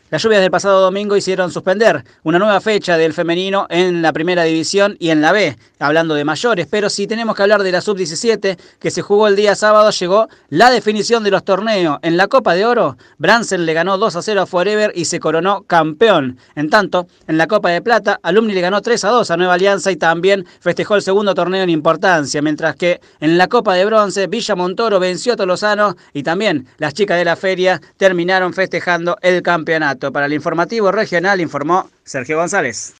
Las lluvias del pasado domingo hicieron suspender una nueva fecha del femenino en la primera división y en la B, hablando de mayores, pero si tenemos que hablar de la sub-17 que se jugó el día sábado, llegó la definición de los torneos. En la Copa de Oro, Bransen le ganó 2-0 a Forever y se coronó campeón. En tanto, en la Copa de Plata, Alumni le ganó 3-2 a Nueva Alianza y también festejó el segundo torneo en importancia, mientras que en la Copa de Bronce, Villa Montoro venció a Tolosano y también las chicas de la feria terminaron festejando el campeonato. Para el informativo regional informó Sergio González.